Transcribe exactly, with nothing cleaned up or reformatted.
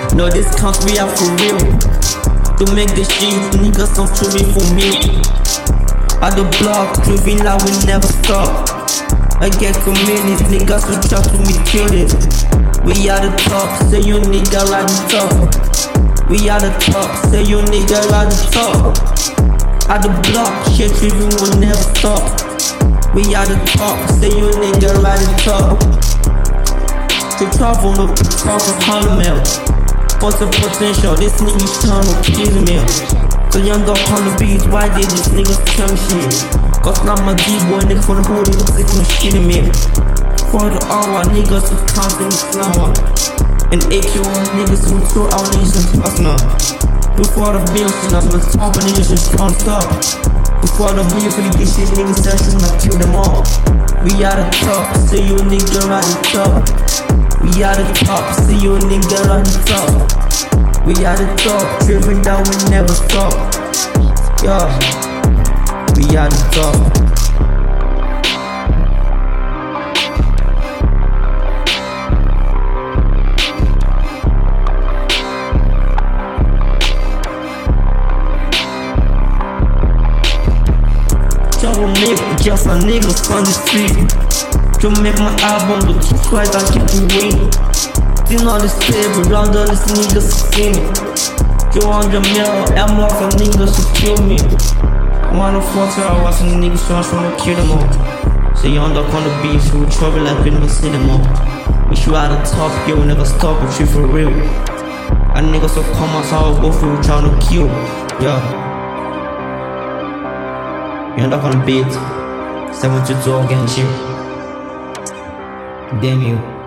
No discounts, we are for real. To make this shit, you niggas come to me for me. At the block, driven like we never stop. I get communities, niggas who try to me kill it. We are the top, say you nigga like the top. We are the top, say you nigga like the top. At the block, shit driven will never stop. We are the top, say you nigga like the top. To travel, no talk of Harlem. What's the potential? This nigga's trying to kill me. So young dog on the beat, why did this niggas tell me shit? Cause now my D-boy nigga from the hood, niggas sick no shit in me. For the hour, niggas who counting the flower. And A Q one niggas who throw our nation plus now. Before the bills, and I'm the top, and niggas just can't stop. Before the bill for the get shit, niggas that should not kill them all. We are the top, say you nigga right the top. We are the top, see you nigga on the top. We are the top, driven down, we never stop. Yeah, we are the top. Troublemaker, just a niggas on the street. To make my album look right, I keep it waiting. You know this table, round all these niggas see me. two hundred mil, I'm off of niggas who kill me. One of forty hours and niggas trying to kill them all. So you end up on the beach, you trouble like we never see them all. Wish you at the top, you will never stop, but you for real. And niggas will come out, so I'll go through trying to kill. Yeah. You end up on the beat, seven to two against you. Damn you.